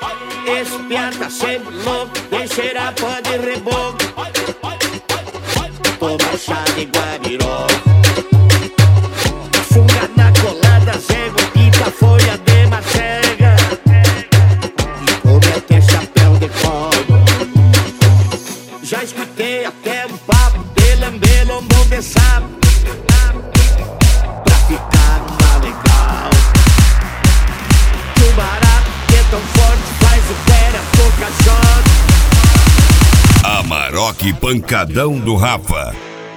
Esse piá tá sempre louco, vem cheirar pó de reboco. Toma chá de guabiró, funga na colada, zego, quita folha de macega e come até chapéu de couro. Já escutei até um papo de lamber lombo de sapo pra ficar numa legal. Que o barato que é tão forte faz o pé a boca joga. Amarok Pancadão do Rafa.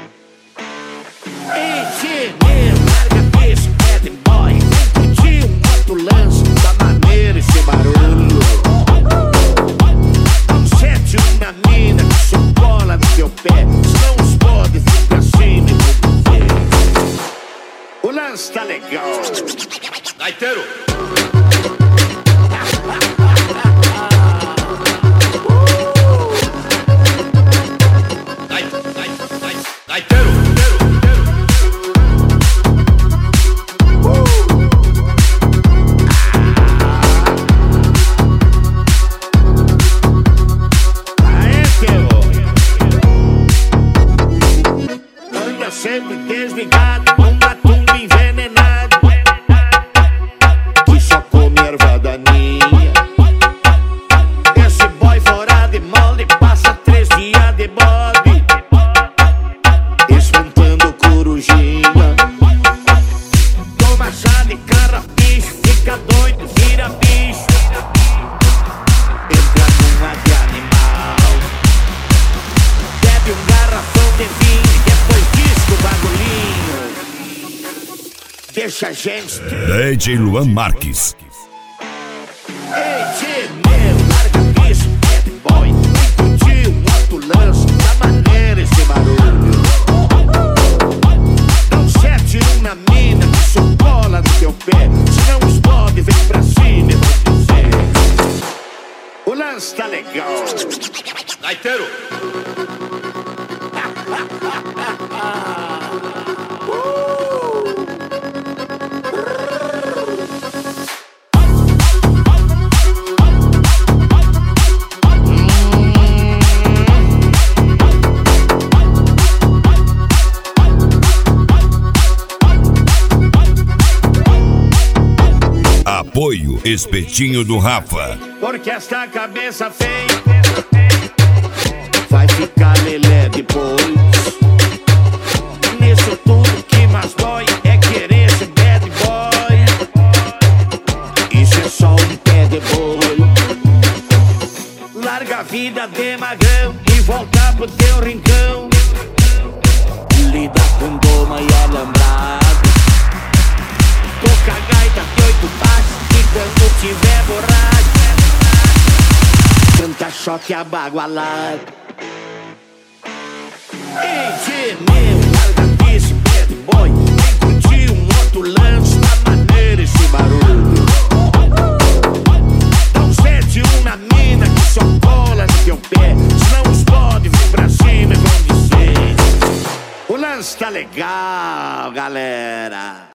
Ei, meu, larga isso, bad boy. Curti um outro lance, da maneira esse barulho. Dá um 7 na mina, que só cola no teu pé. Senão os podes vir pra cima e vou ver. O lance tá legal. Gaiteiro! Gaiteiro! Anda sempre desligado, um matumbo envenenado que só come erva daninha. Esse boy fora de molde passa 3 dias de bode espantando corujinha. Toma chá de carrapicho, fica doido, vira bicho, entra numa de animal. Bebe um garrafão de vinho e depois disca o bagulhinho. Deixa a gente. DJ Luan Marques. Ei, meu, larga isso, bad boy. Curti um outro lance, da maneira esse barulho. Dá um 7 na mina, que só cola no teu pé. Senão os bode vem pra cima e vão dizer. O lance tá legal. Gaiteiro! Apoio Espetinho do Rafa. Porque esta cabeça feia vai ficar lelé depois. Nisso tudo que mais dói é querer ser bad boy. Isso é só um pé de boi. Larga a vida de magrão e volta pro teu rincão. Lida com doma e alambrado. Toca a gaita de 8 baixos e quando tiver borracho canta choque abagualado. Ei, meu, larga disso, bad boy. Vem curtir um outro lance, da maneira esse barulho. Dá um 7 na mina, que só cola no teu pé. Senão os bode vêm pra cima e vão dizer. O lance tá legal, galera.